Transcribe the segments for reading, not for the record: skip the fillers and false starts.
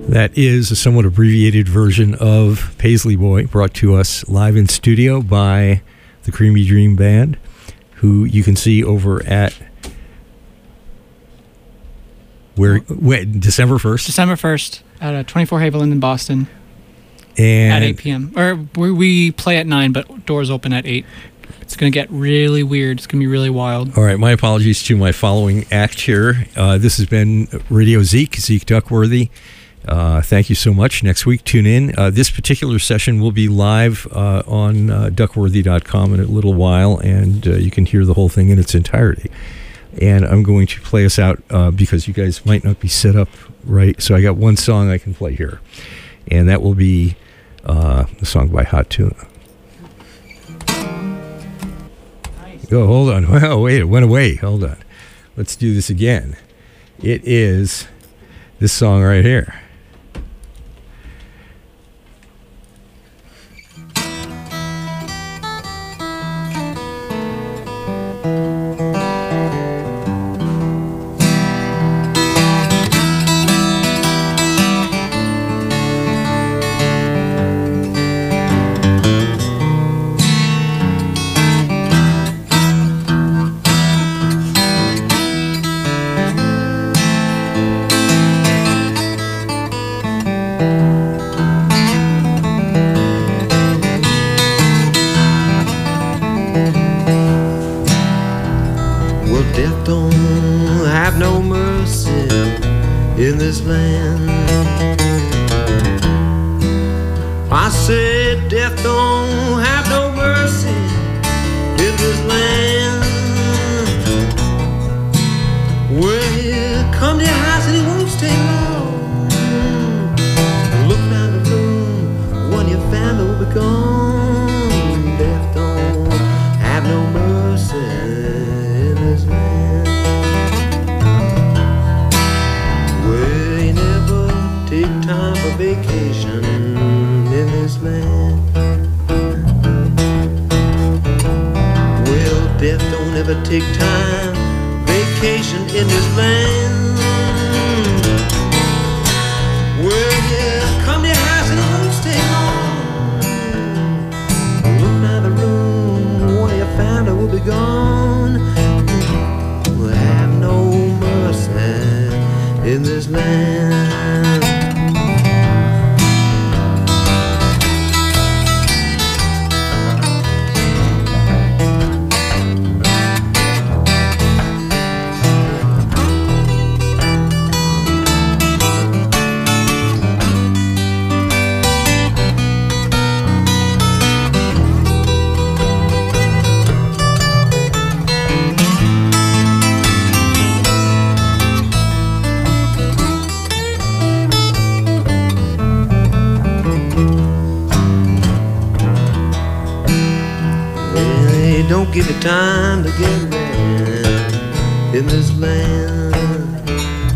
That is a somewhat abbreviated version of Paisley Boy, brought to us live in studio by the Creamy Dream Band, who you can see over at December 1st? December 1st at 24 Haviland in Boston and at 8 p.m. Or we play at 9, but doors open at 8. It's going to get really weird. It's going to be really wild. All right, my apologies to my following act here. This has been Radio Zeke Duckworthy. Thank you so much. Next week, tune in. This particular session will be live on duckworthy.com in a little while, and you can hear the whole thing in its entirety. And I'm going to play us out because you guys might not be set up right. So I got one song I can play here, and that will be the song by Hot Tuna. Nice. Oh, hold on. Well, wait, it went away. Hold on. Let's do this again. It is this song right here. Give it time to get ready in this land.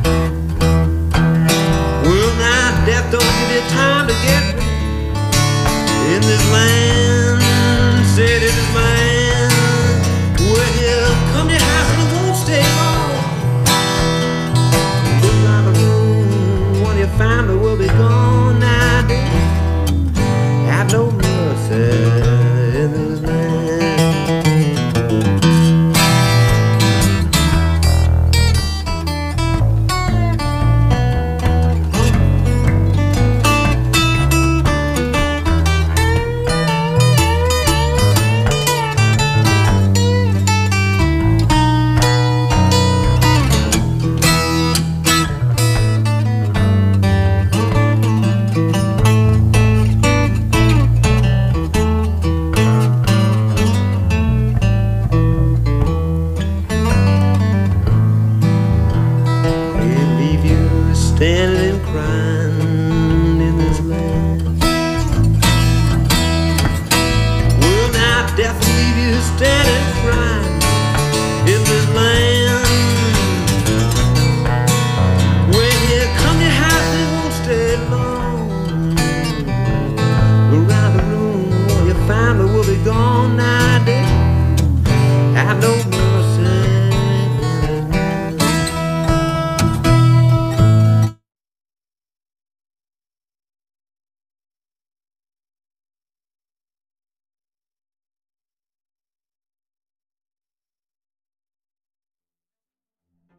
Well, now death don't give you time to get ready in this land. Said it is man. Well, come to your house and it won't stay long. Look around the room, one of your family will be gone now. Have no mercy in this land.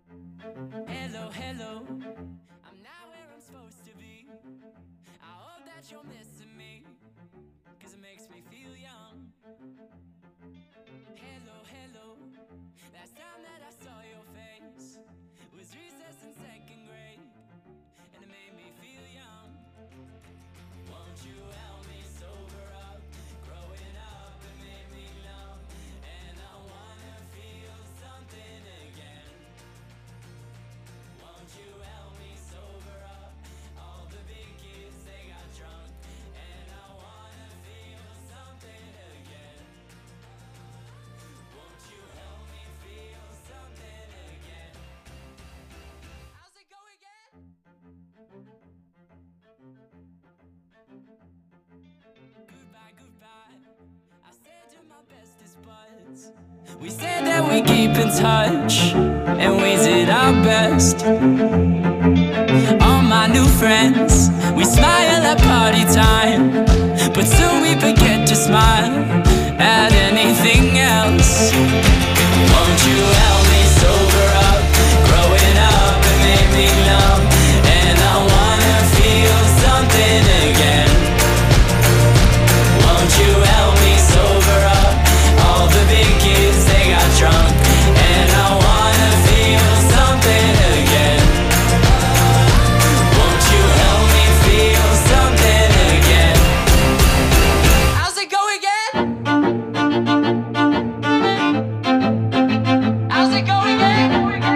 Hello, hello, I'm not where I'm supposed to be. I hope that you're missing me, cause it makes me feel young. Hello, hello, last time that I saw your face was recess in second grade, and it made me feel young. Won't you help me sober up? Growing up, it made me numb, and I wanna feel something again. Won't you help me sober up? All the big kids, they got drunk, and I wanna feel something again. Won't you help me feel something again? How's it go again? Goodbye, goodbye. I said you're my bestest buds. We said that we keep in touch, and we did our best. All my new friends, we smile at party time, but soon we forget to smile at anything else. Won't you help me sober up? Growing up, it made me numb, and I wanna feel something again. Won't you help me sober up? All the big kids, they got drunk, and I wanna feel something again. Won't you help me feel something again? How's it go again? How's it go again?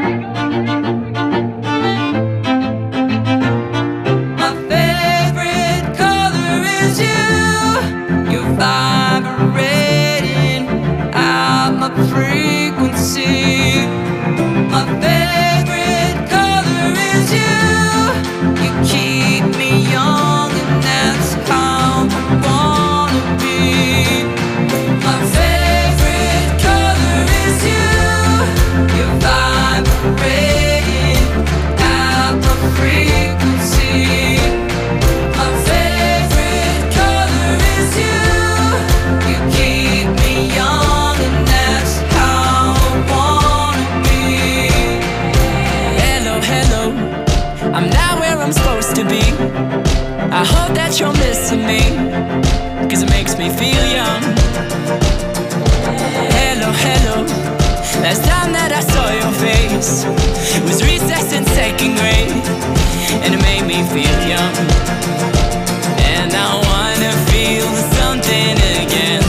My favorite color is you. You're vibrating out my frequency. My favorite color is you. You keep me young, and that's how I wanna be. My favorite color is you. You're vibrating out my frequency. My favorite color is you. You keep me young, and that's how I wanna be. Hello, hello, I'm not where I'm supposed to be. I hope that you're missing me, cause it makes me feel young. Hello, hello, last time that I saw your face was recess in second grade, and it made me feel young. And I wanna feel something again.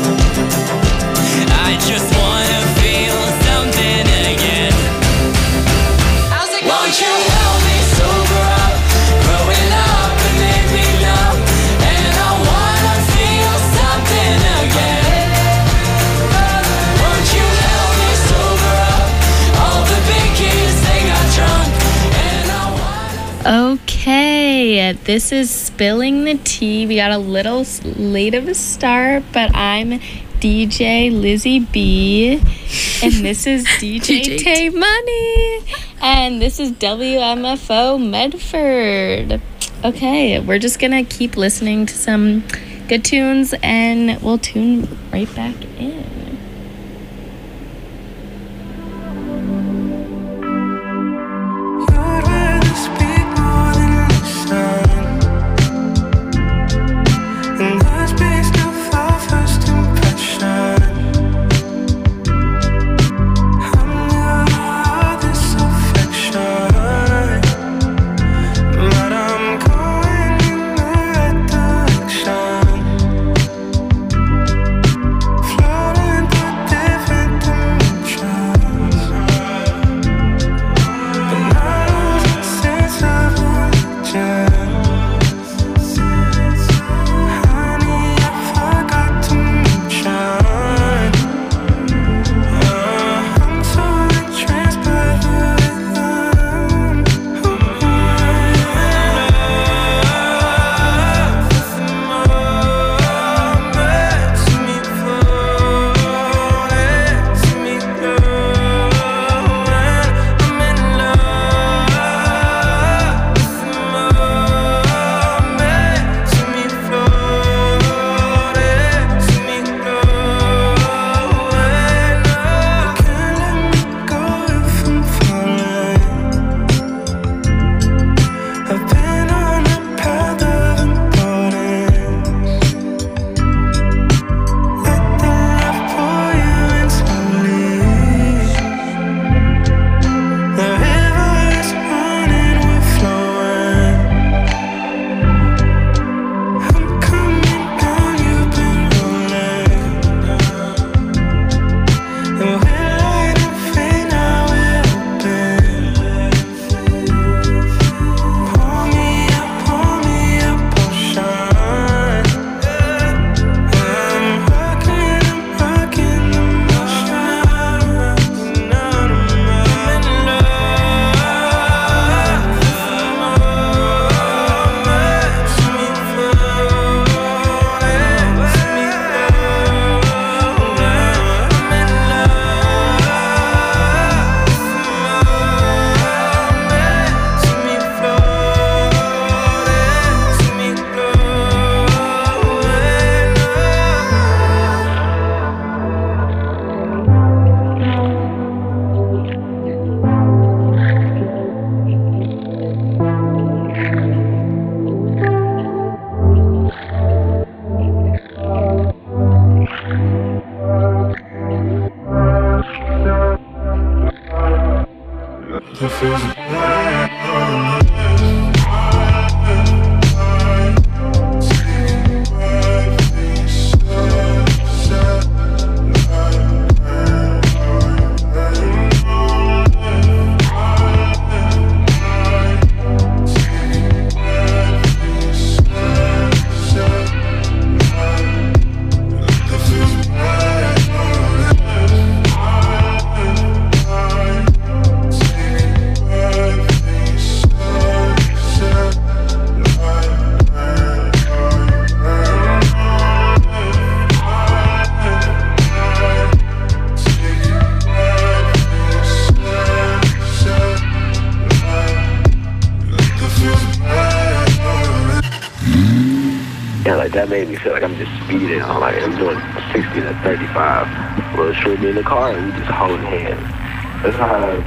I just wanna feel something again. How's it going? Won't you help me sober up? Growing up, it made me numb, and I wanna feel something again. Won't you help me sober up? All the big kids, they got drunk, and I wanna. Okay, this is Spilling the Tea. We got a little late of a start, but I'm DJ Lizzie B, and this is DJ Tay Money, and this is WMFO Medford. Okay, we're just gonna keep listening to some good tunes, and we'll tune right back in. You'd rather speak more than listen, and that's based off our first impression. I'm new to this affection, but I'm going in the right direction. Floating Yeah, like that made me feel like I'm just speeding. I'm doing 60 to 35. Well, shoot me in the car and we just holding hands. That's how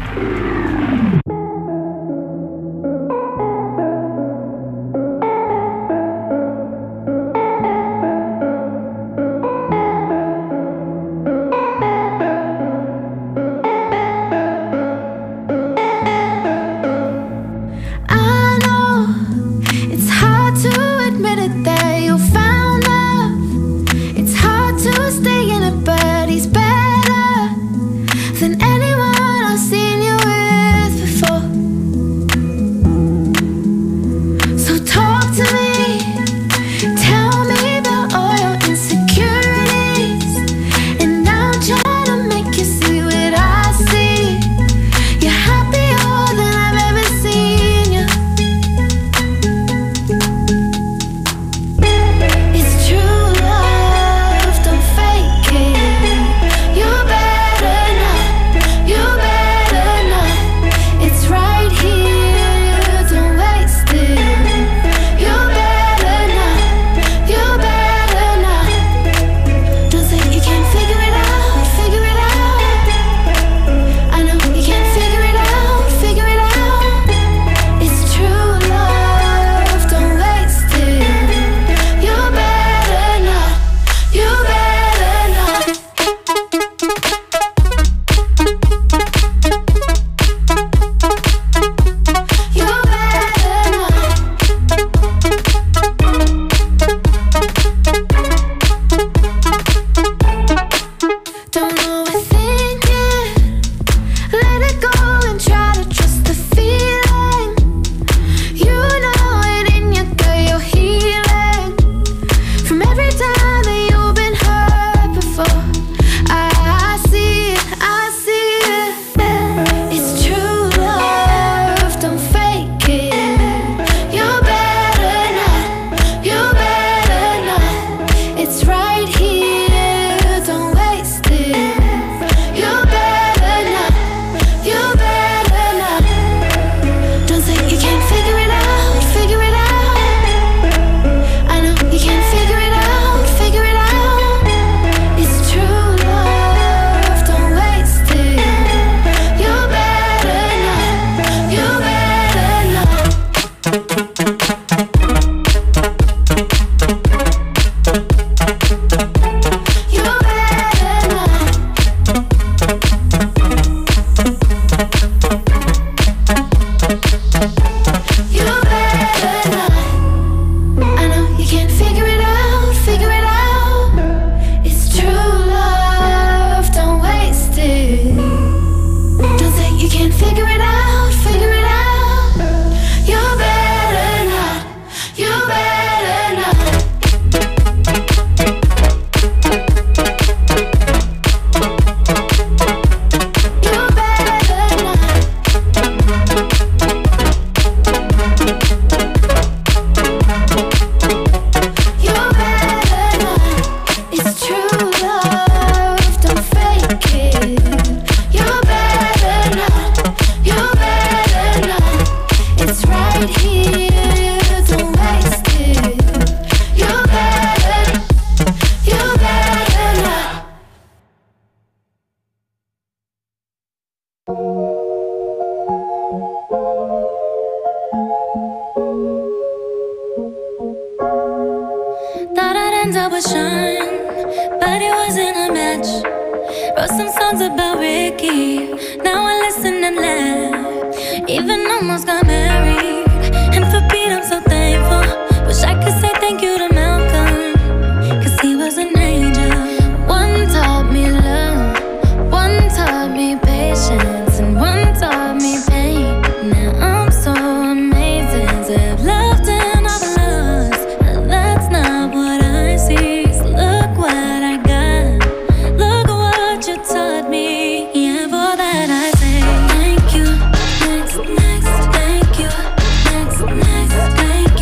Thank you.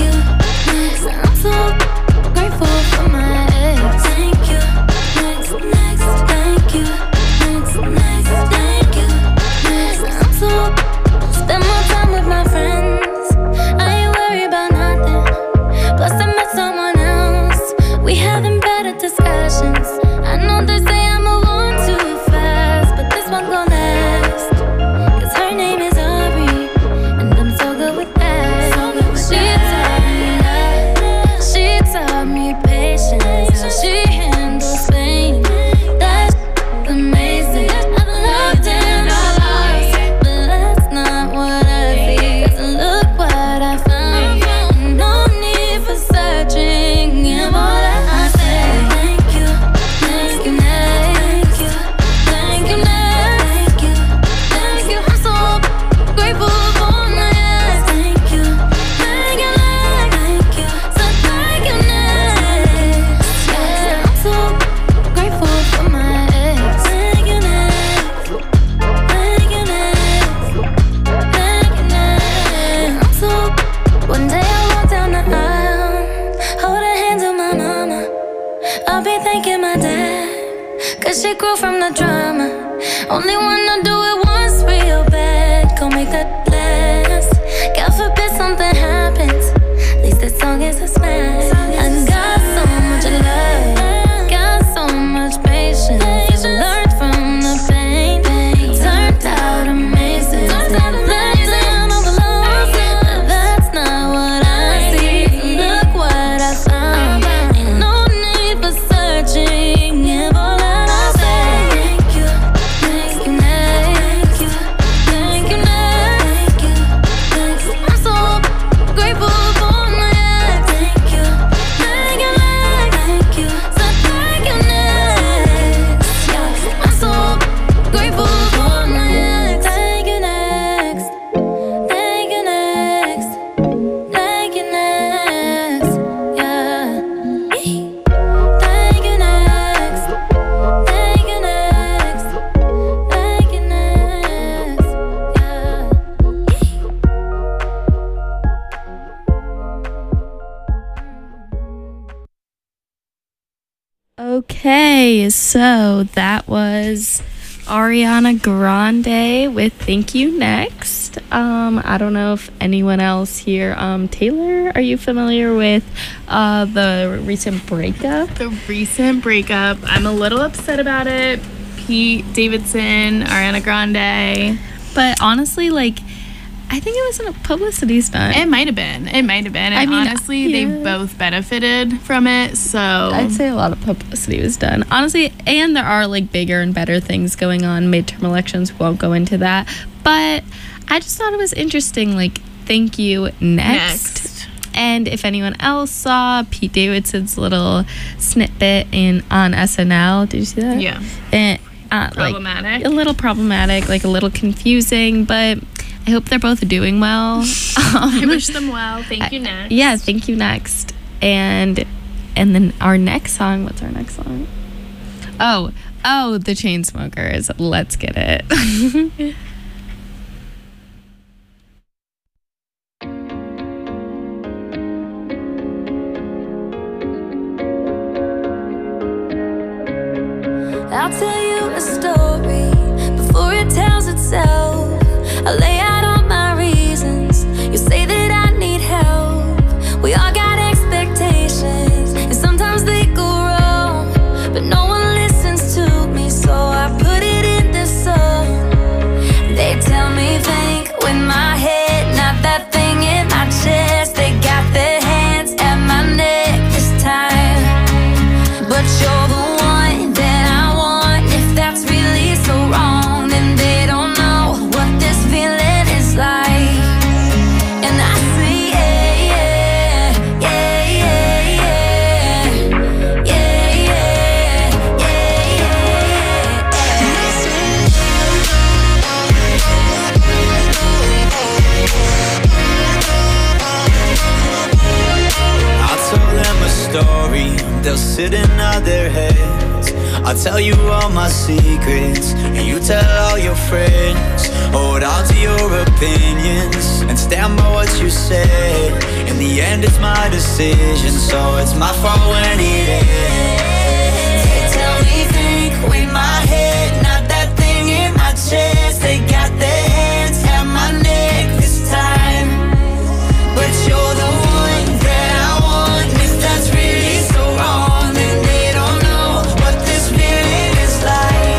shit grew from the drama. Only wanna do it once real bad. Go make that last. God forbid something happens. At least this song is a smash. I got so much love, got so much patience. Learned from the pain. Turned out amazing. Blazing overload, but that's not what I see. Look what I found. Ain't no need for searching. Give all that I say. Thank you, thank you, thank you, thank you, thank you, thank you. I'm so grateful for my ex. Thank you, thank you, thank you. So thank you next. Yeah, I'm so grateful for my ex. Thank you next. Thank you next. Thank you next. Yeah. Thank you next. Thank you next. Thank you next. Yeah. Okay, so that was Ariana Grande with Thank You Next. I don't know if anyone else here, Taylor, are you familiar with the recent breakup? The recent breakup. I'm a little upset about it. Pete Davidson, Ariana Grande. But honestly, like, I think it was a publicity stunt. It might have been. It might have been. And I mean, honestly, yeah. they both benefited from it. So I'd say a lot of publicity was done. Honestly, and there are like bigger and better things going on. Midterm elections, won't go into that. But I just thought it was interesting. Like, thank you next. And if anyone else saw Pete Davidson's little snippet on SNL, did you see that? Yeah. And, Problematic. Like, a little problematic, like a little confusing, but I hope they're both doing well. I wish them well. Thank you next. Yeah, thank you next. And then our next song, what's our next song? Oh, the Chainsmokers. Let's get it. I'll tell you a story before it tells itself. I lay out all my reasons. You say that I need help. We all got expectations, and sometimes they go wrong. But no one listens to me, so I put it in this song. They tell me think with my head, not that thing in my chest. They got their hands at my neck this time, but you're the one that I want. If that's really so wrong, then they don't know what this feeling is like. And I say yeah, yeah, yeah, yeah, yeah, yeah, I'll tell them a story, they'll sit and nod their heads. I'll tell you all my secrets, and you tell all your friends. Hold on to your opinions, and stand by what you said. In the end it's my decision, so it's my fault when it ends. They tell me think with my head, not that thing in my chest. They got their hands at my neck this time, but you're the one that I want. If that's really so wrong, then they don't know what this feeling is like.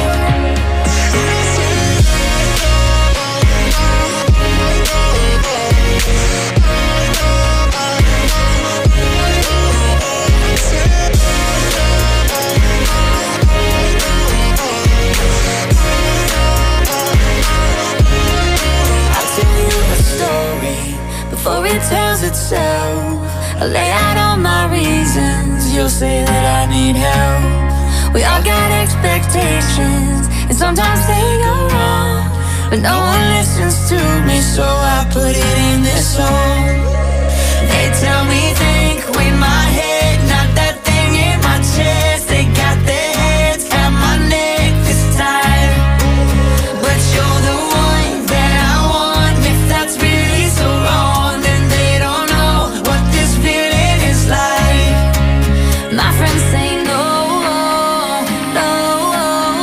I'll tell you a story before it tells itself. I lay out all my reasons. You'll say that I need help. We all got expectations, and sometimes they go wrong, but no one listens to me, so I put it in this song. They tell me think with my head, not that thing in my chest. They got their heads at my neck this time, but you're the one that I want. If that's really so wrong, then they don't know what this feeling is like. My friends say no, no,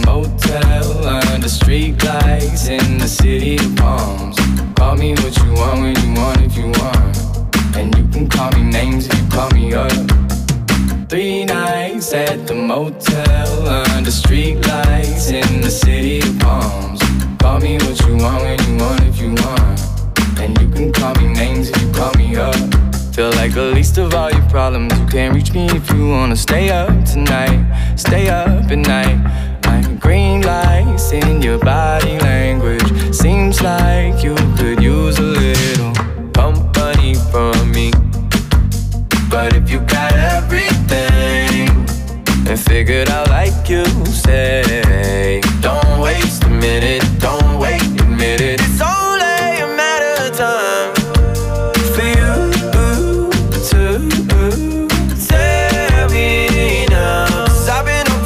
motel under street lights in the city of palms. Call me what you want when you want if you want, and you can call me names if you call me up. 3 nights at the motel under street lights in the city of palms. Call me what you want when you want if you want, and you can call me names if you call me up. Feel like the least of all your problems. You can't reach me if you wanna stay up tonight. Stay up at night. Like green lights in your body language. Seems like you could use a little company from me. But if you got everything and figured out like you say, don't waste a minute, don't wait, admit it. It's only a matter of time for you to tell me now. 'Cause I've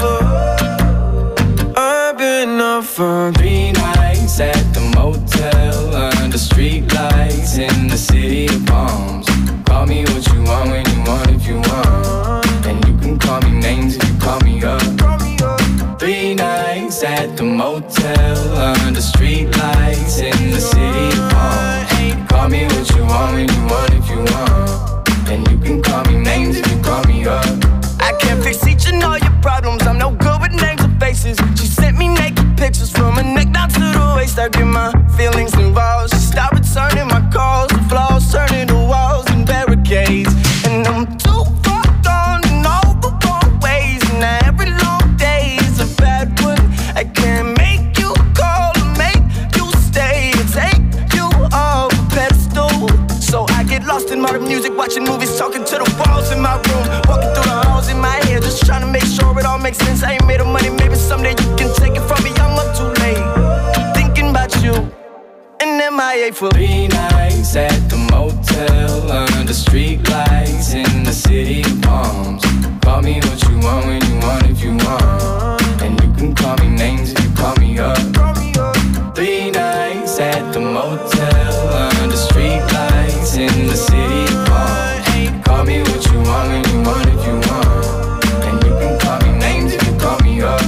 been up for 3 nights at the motel under street lights in the city of palms. Call me what you want when you want if you want, and you can call me names if you call me up. 3 nights at the motel under street lights in the city of palms. Call me what you want when you want if you want, and you can call me names if you call me up. I can't fix each and all your problems. I'm no good with names or faces. She sent me naked pictures from her neck down to the waist. I get my feelings involved. She stopped returning my calls. The flaws turning to walls and barricades. And I'm too far gone in all the wrong ways. And every long day is a bad one. I can't make you call or make you stay or take you off a pedestal. So I get lost in modern music, watching movies, talking to the walls in my room, walking through the halls in my head, just trying to make sure it all makes sense. I ain't made of money, maybe someday you can take it from me. I'm up too late, thinking about you, and MIA for 3 nights at the motel under street lights in the city of palms. Call me what you want when you want if you want, and you can call me names if you call me up. 3 nights at the motel under street lights in the city of palms. Call me what you want when you want if you want, and you can call me names if you call me up.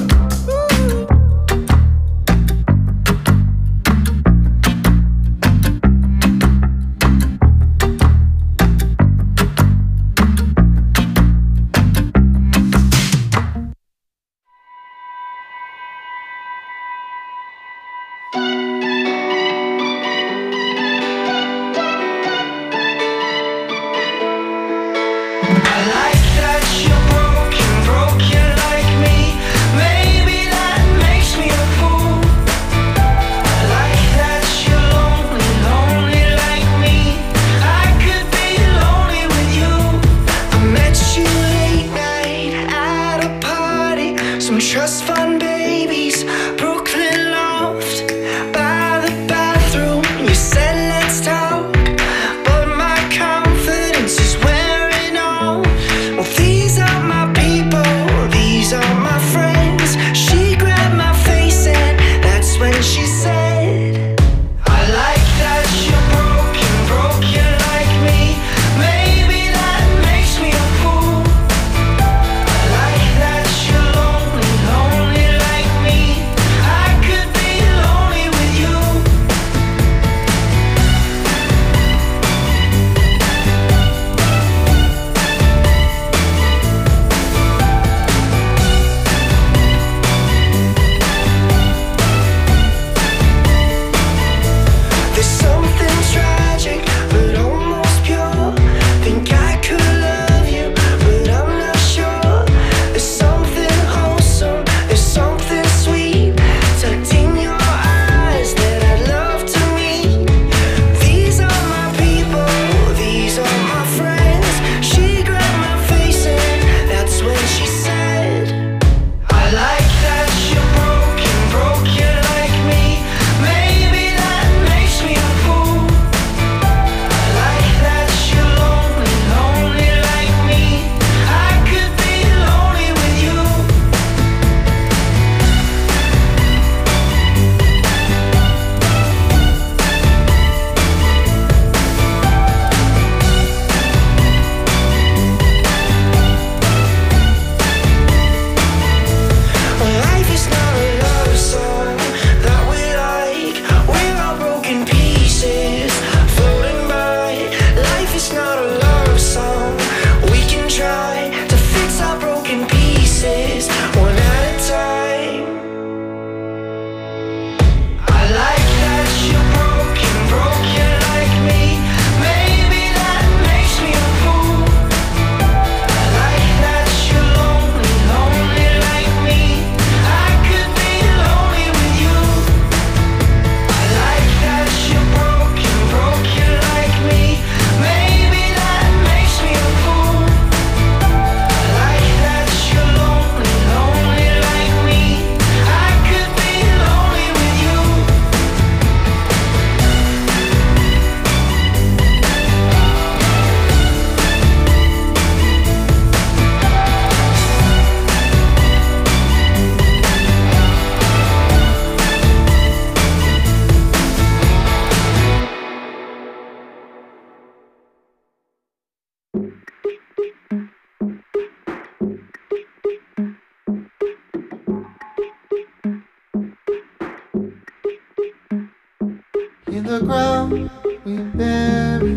the ground we bury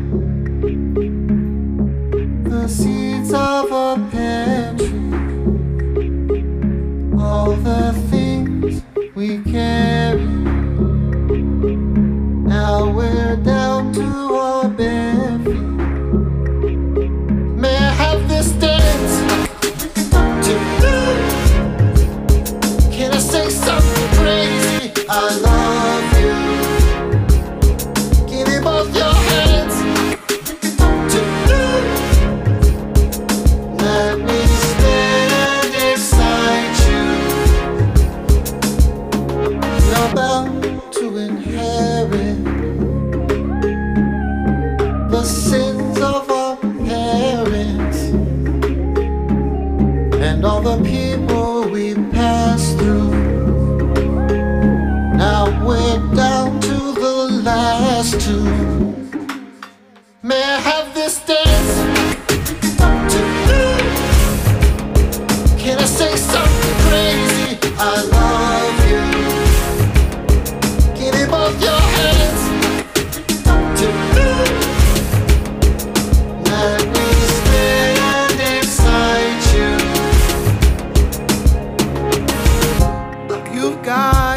the seeds of a pear tree, all the things we carry. Now we're down to our bare feet. May I have this dance to do? Can I say something crazy? I love you. Give me both your hands to do. Let me stand inside you. You're bound to inherit the sins of our parents and all the people we passed through. Now we're down to the last two. May I have this dance to do? Can I say something crazy? I love you. Give me both your hands to do. Let me stand inside you. You've got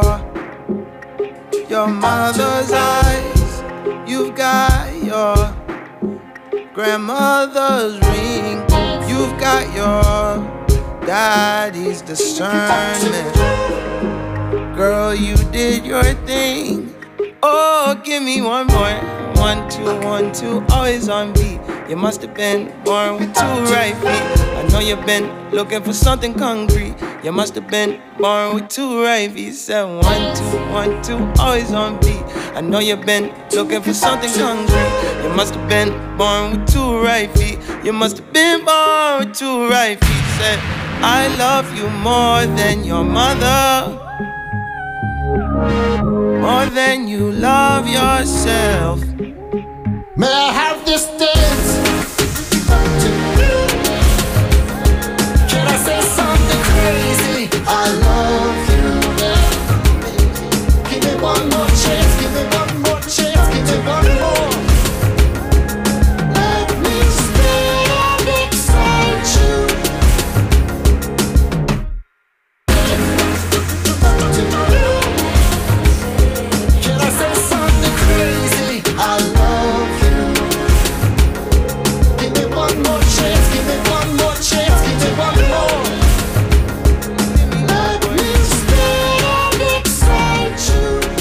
your mother's eyes. You've got your grandmother's ring. You've got your daddy's discernment. Girl, you did your thing. Oh, give me one more. 1, 2, 1, 2, always on beat. You must have been born with 2 right feet. I know you've been looking for something concrete. You must have been born with 2 right feet. Said 1, 2, 1, 2, always on beat. I know you've been looking for something concrete. You must have been born with 2 right feet. You must have been born with 2 right feet. Said, I love you more than your mother, more than you love yourself. May I have this dance to do? Can I say something crazy? I love you. Give me one more chance, give me one more chance, give me one more. Let me stand beside you. Can I say something crazy? I love you. Give me one more chance, give me one more chance, give me one more. Let me stand beside you.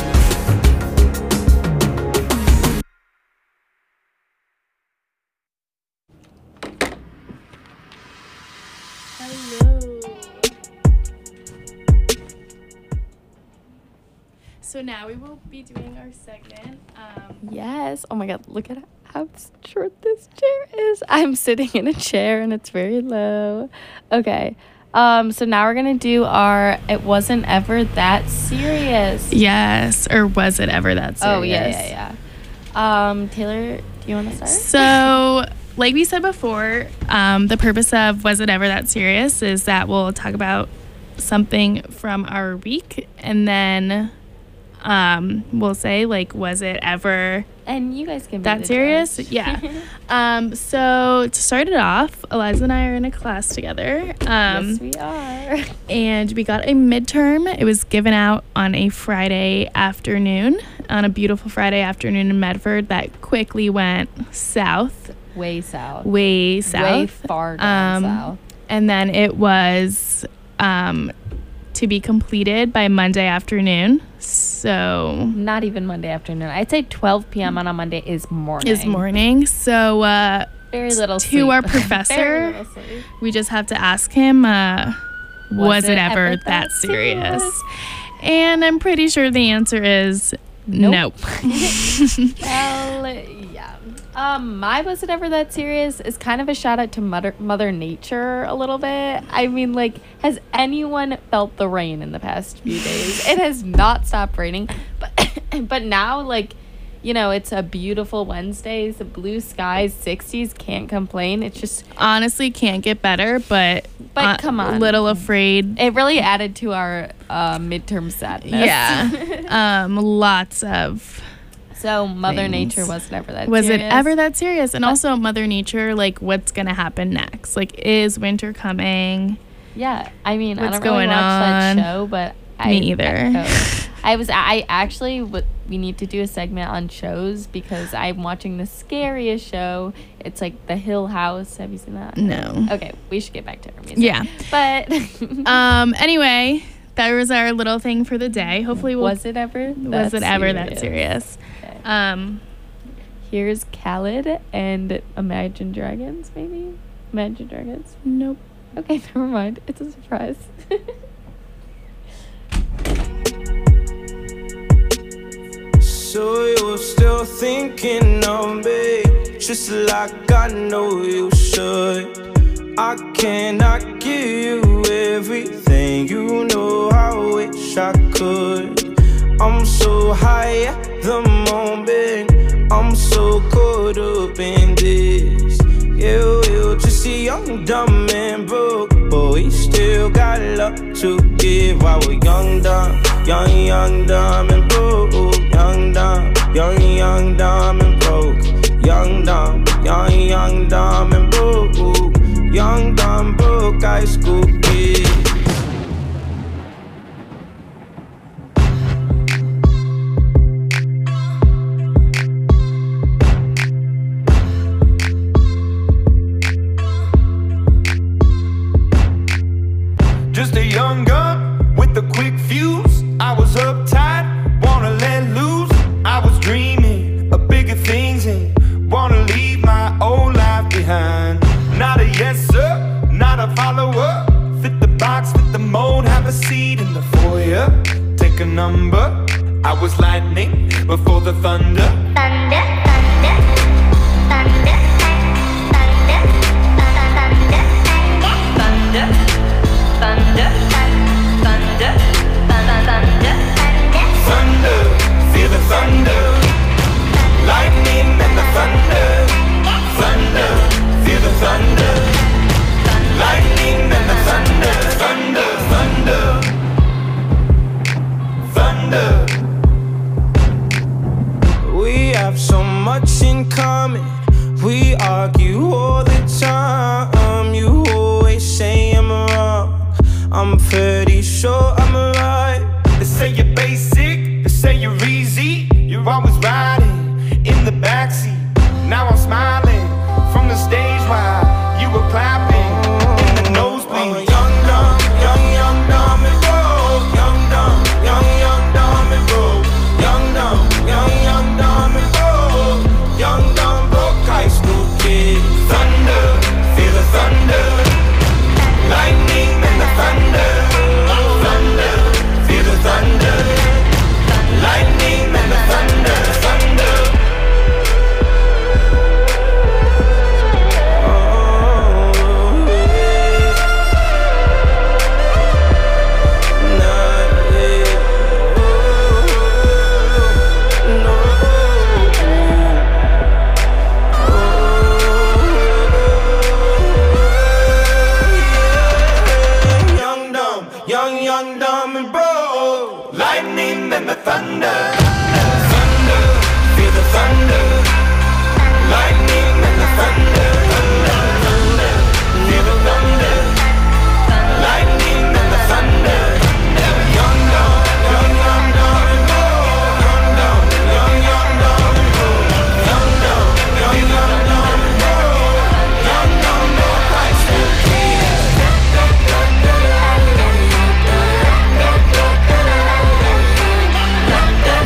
So now we will be doing our segment. Yes. Oh my God. Look at how short this chair is. I'm sitting in a chair and it's very low. Okay. So now we're going to do our It Wasn't Ever That Serious. Yes, or was it ever that serious? Oh, yeah. Taylor, do you want to start? So, like we said before, the purpose of Was It Ever That Serious is that we'll talk about something from our week, and then we'll say, like, was it ever and you guys can be that serious? Judge. Yeah. So to start it off, Eliza and I are in a class together. Yes, we are. And we got a midterm. It was given out on a Friday afternoon, on a beautiful Friday afternoon in Medford that quickly went south. Way south. Way far down south. And then it was to be completed by Monday afternoon. So not even Monday afternoon. I'd say 12 p.m. on a Monday is morning. So very little to sleep. our professor, we just have to ask him, was it ever that serious? And I'm pretty sure the answer is nope. Well, yeah. My Was It Ever That Serious is kind of a shout out to Mother Nature a little bit. I mean, like, has anyone felt the rain in the past few days? It has not stopped raining, but now, like, it's a beautiful Wednesday. It's a blue skies, 60s, can't complain. It's just honestly can't get better, but come on. A little afraid. It really added to our midterm sadness. Yeah. Lots of So Mother things. Nature wasn't ever that Was serious. it ever that serious? And also Mother Nature, like, what's going to happen next? Like, is winter coming? Yeah. I mean, What's I don't really going watch on? that show, but Me either. We need to do a segment on shows because I'm watching the scariest show. It's like The Hill House. Have you seen that? No. Okay, we should get back to our music. Yeah. But anyway, that was our little thing for the day. Hopefully Was it ever that serious? Okay. Here's Khaled and Imagine Dragons, maybe? Imagine Dragons? Nope. Okay, never mind. It's a surprise. So you're still thinking of me, just like I know you should. I cannot give you everything, you know I wish I could. I'm so high at the moment, I'm so caught up in this. Yeah, we're just young, dumb and broke, but we still got love to give. While we're young, dumb, young, dumb and broke. Young, dumb, young, dumb and broke. Young, dumb, dumb and broke. Young, dumb, broke high school kid. Just a young gun with a quick fuse. I was uptight, wanna let loose. I was dreaming of bigger things and wanna leave my old life behind. Not a yes sir, not a follower. Fit the box, fit the mold, have a seat in the foyer. Take a number. I was lightning before the thunder. Thunder, thunder, thunder, thunder, thunder, thunder, thunder, thunder, thunder, Thunder, feel the thunder. Lightning and the thunder. Thunder, feel the thunder. Lightning and the thunder. Thunder, thunder, thunder. We have so much in common. We argue all the time. You always say I'm wrong. I'm pretty sure I'm right. They say you're basic, they say you're easy. You're always riding in the backseat. Now I'm smiling from the stage while you were clapping in the nosebleed. Young, dumb, dumb and broke. Young, dumb and broke. Young, dumb and broke. Young, dumb, broke high school kid. Thunder, feel the thunder. Lightning and the thunder. Thunder, feel the thunder. Lightning and the thunder. Thunder. Young, dumb and broke. Lightning and the thunder. Thunder, feel the thunder. Lightning and the thunder. Thunder, thunder, feel the thunder. Lightning and the thunder. Young, dumb and broke. Young, dumb and broke. Young, dumb and broke. Young, dumb, broke high school kids.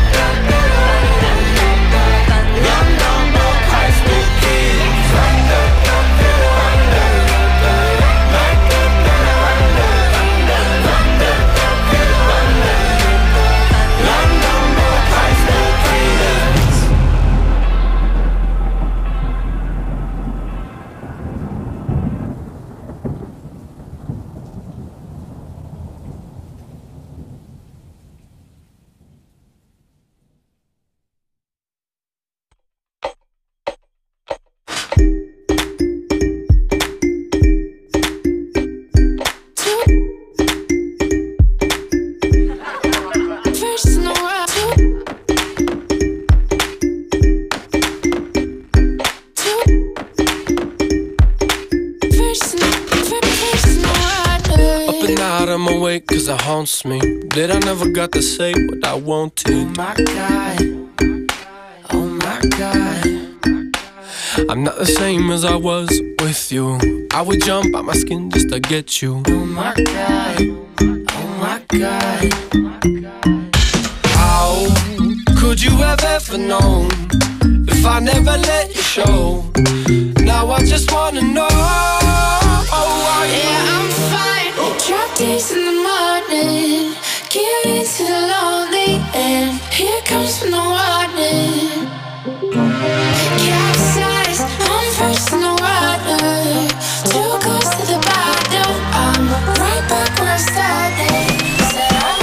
Young, dumb, broke high school kids. Thunder. cause it haunts me that I never got to say what I wanted. Oh my God, oh my God, I'm not the same as I was with you. I would jump out my skin just to get you. oh my God, oh my God. How could you have ever known if I never let you show? Now I just wanna know. Yeah, I'm fine. Drop days in the morning, give in to the lonely, and here comes the warning. Capsize, I'm first in the water, too close to the bottom. I'm right back where I started. Said I'm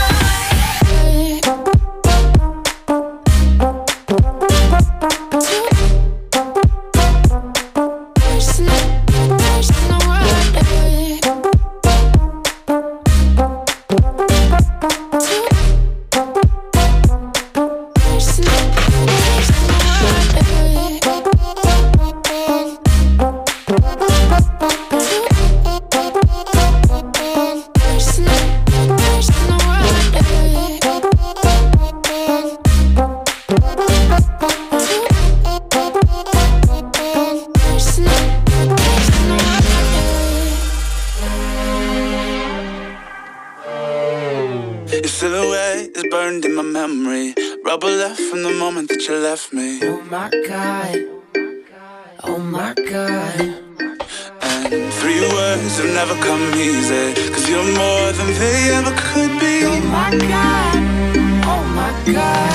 Your silhouette is burned in my memory. Rubber left from the moment that you left me. Oh my God, oh my God. And 3 words have never come easy, cause you're more than they ever could be. Oh my God, oh my God.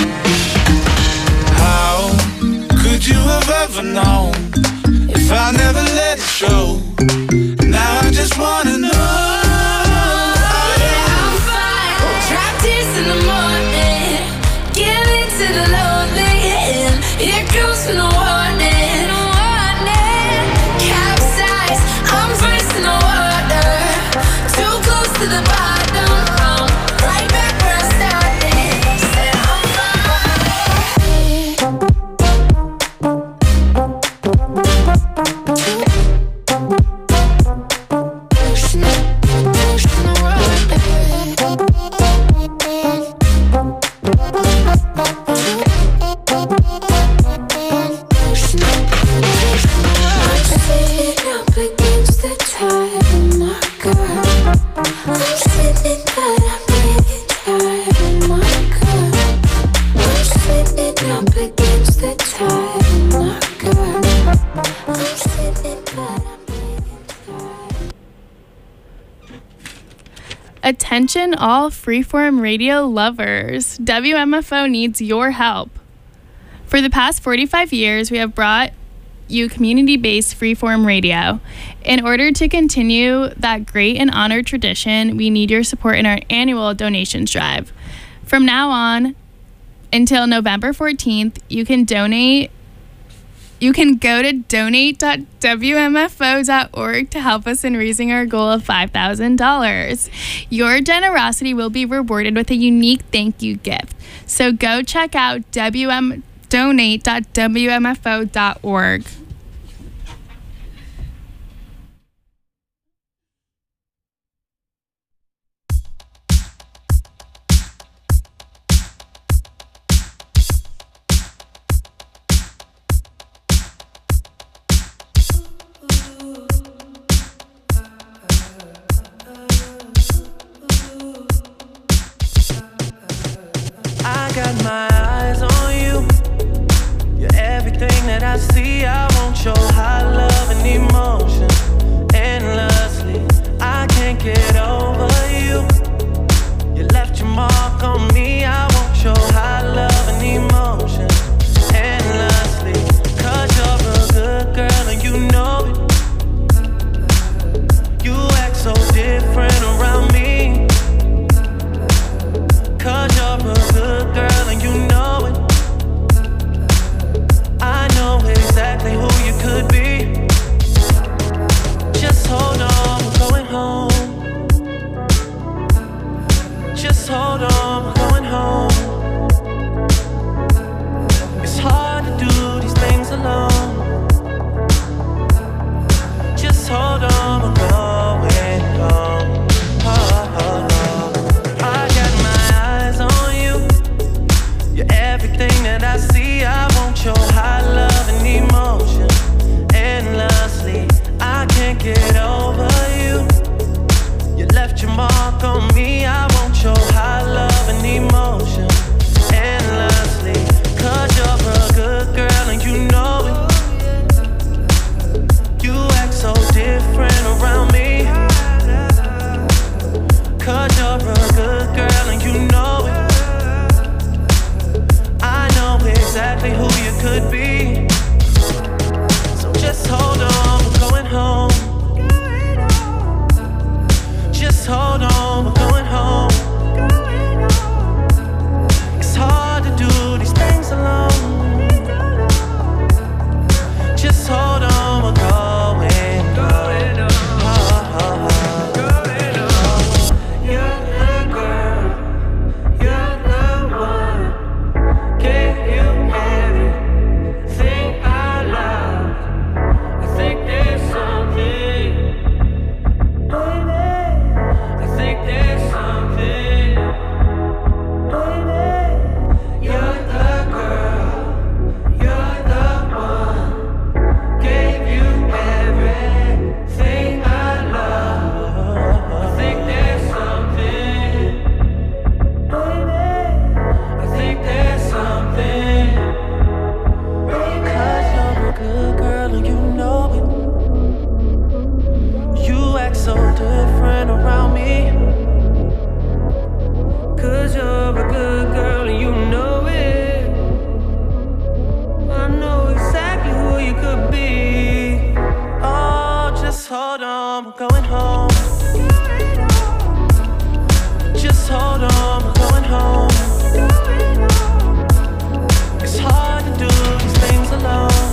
How could you have ever known if I never let it show? Now I just wanna know. in the morning, give in to the lonely, and here comes the warning. Capsize, I'm first in the water, too close to the bottom. I'm right back where I started. Said I'm Attention all freeform radio lovers. WMFO needs your help. For the past 45 years, we have brought you community-based freeform radio. In order to continue that great and honored tradition, we need your support in our annual donations drive. From now on until November 14th, you can donate. You can go to donate.wmfo.org to help us in raising our goal of $5,000. Your generosity will be rewarded with a unique thank you gift. So go check out donate.wmfo.org. I got my eyes on you. You're everything that I see. I want your high love and emotion endlessly. I can't get over you. You left your mark on me. I want your high love and emotion endlessly. Cause you're a good girl and you know it. You act so different around me. Cause you're a good girl and you know it. I know exactly who you could be. Just hold on, we're going home. Just hold on, we're going home. It's hard to do these things alone. Just hold on, we're going home. Oh, oh, oh. 'cause you're a good girl and you know it. I know exactly who you could be. Oh, just hold on, we're going home. Just hold on, we're going home. It's hard to do these things alone.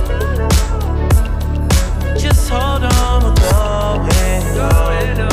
Just hold on, we're going home.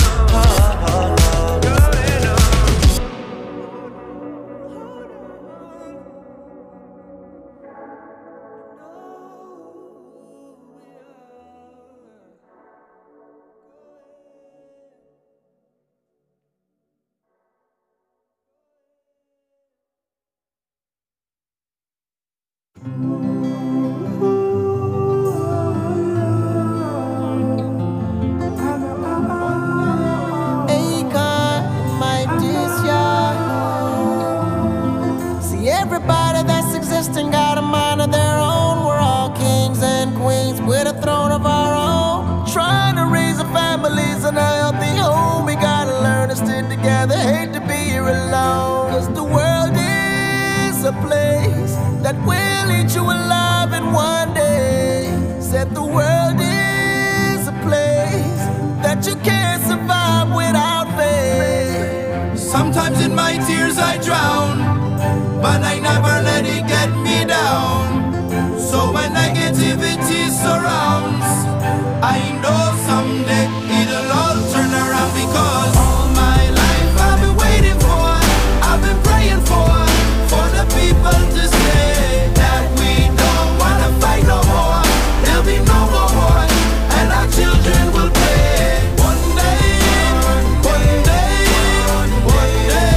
Everybody that's existing got a mind of their own. We're all kings and queens with a throne of our own. Trying to raise our families in a healthy home. We gotta learn to stick together, hate to be here alone. 'Cause the world is a place that will eat you alive in one day. Said the world is a place that you can't survive without faith. Sometimes in my tears I drown, but I never let it get me down. So when negativity surrounds, I know someday it'll all turn around. Because all my life I've been waiting for, I've been praying for the people to say that we don't wanna fight no more. There'll be no more war, and our children will play. One day, one day, one day.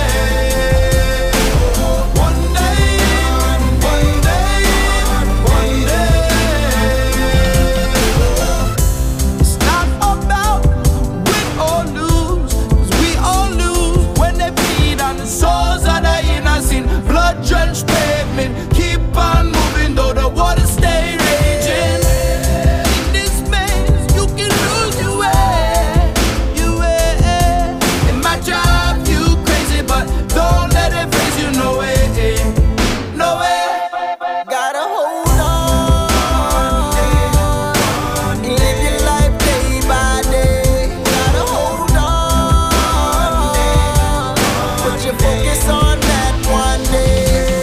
Drenched pavement, keep on moving though the water stay raging. In this maze, you can lose your way, your way. It might drive you crazy, but don't let it phase you, no way, no way. Gotta hold on, live your life day by day. Gotta hold on, put your focus on that one day.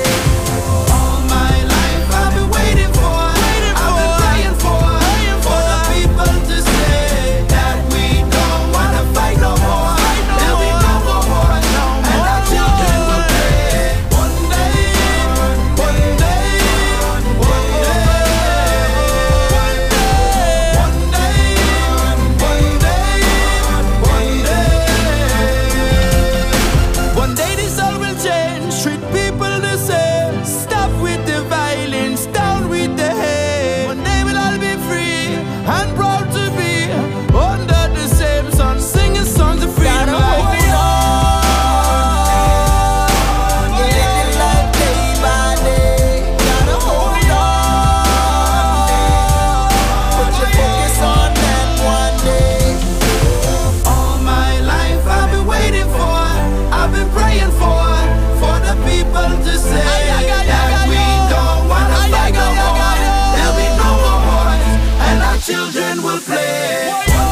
Children will play.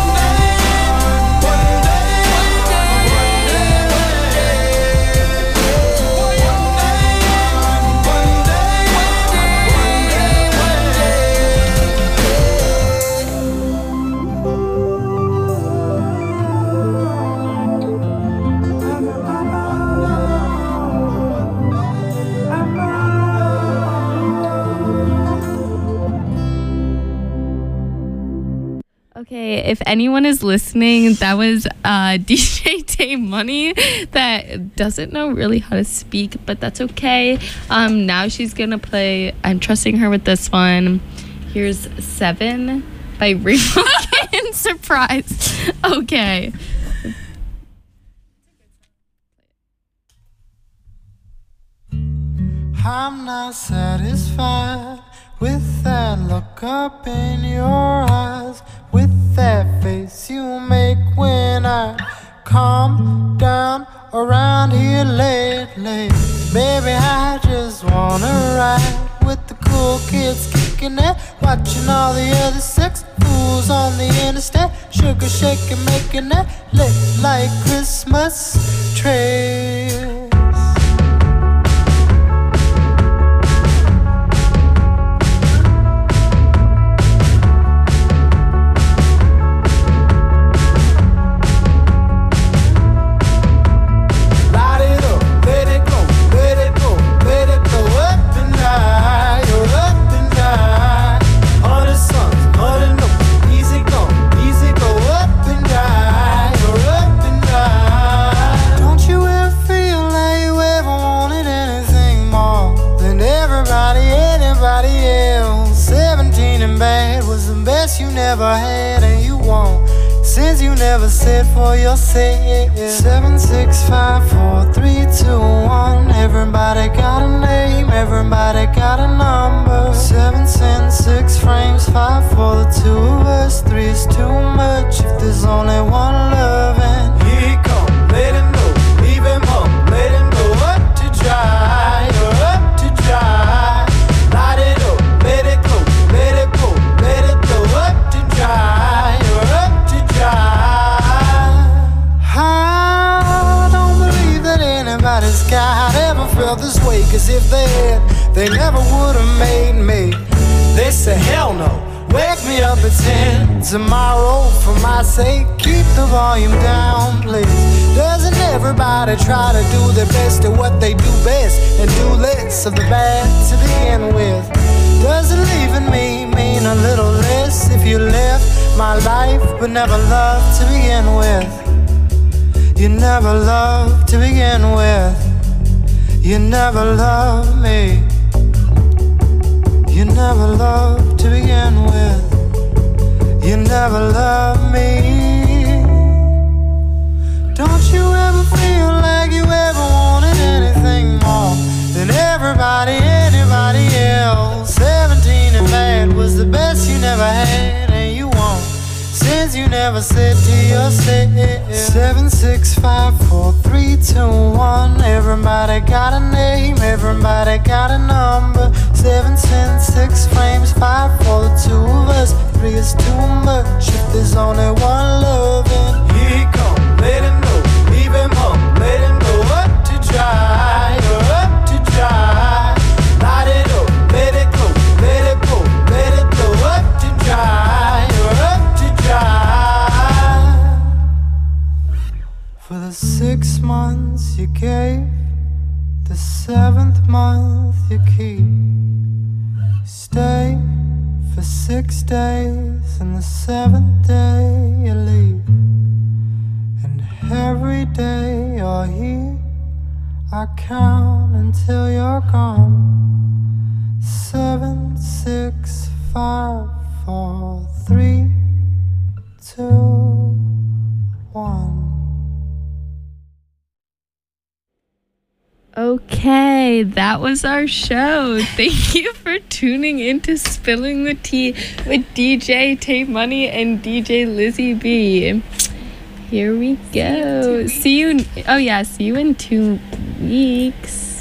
Okay, if anyone is listening, that was DJ Tay Money that doesn't know really how to speak, but that's okay. Now she's gonna play. I'm trusting her with this one. Here's 7 by Rainbow Kitten. Surprise. Okay. I'm not satisfied with that look up in your eyes, with that face you make when I calm down around here lately. Baby, I just wanna ride with the cool kids kicking it, watching all the other sex fools on the interstate, sugar shaking, making it lit like Christmas trees. You never had and you won't, since you never said for yourself. 7, 6, 5, 4, 3, 2, 1. Everybody got a name, everybody got a number. 7 cents, 6 frames, 5 for the two of us. 3 is too much if there's only one loving. Here he come, let him know, leave him up, let him go up to dry, or up to dry. Light it up, let it go, let it go, let it go up to dry, or up to dry. I don't believe that anybody's got ever felt this way, cause if they had, they never would have made me. They say hell no, wake me up at 10 tomorrow for my sake. Keep the volume down, please. Doesn't everybody try to do their best at what they do best, and do less of the bad to begin with? Doesn't leaving me mean a little less if you left my life but never loved to begin with? You never loved to begin with. You never loved me. You never loved to begin with. You never loved me. Don't you ever feel like you ever wanted anything more than everybody, anybody else? 17 and bad was the best you never had and you won't, since you never said to yourself. 7, 6, 5, 4, 3, 2, 1. Everybody got a name, everybody got a number. 7 cents, 6 frames, 5 for the two of us. 3 is too much if there's only one loving. Here he come, let him know, leave him up, let him go up to dry, or up to dry. Light it up, let it go, let it go, let it go up to dry, or up to dry. For the 6 months you gave, the 7th month you keep. Stay for 6 days, and the 7th day you leave. And every day you're here, I count until you're gone. 7, 6, 5, 4, 3, 2, 1. Okay, that was our show. Thank you for tuning in to Spilling the Tea with DJ Tape Money and DJ Lizzie B. Here we go. See you in 2 weeks.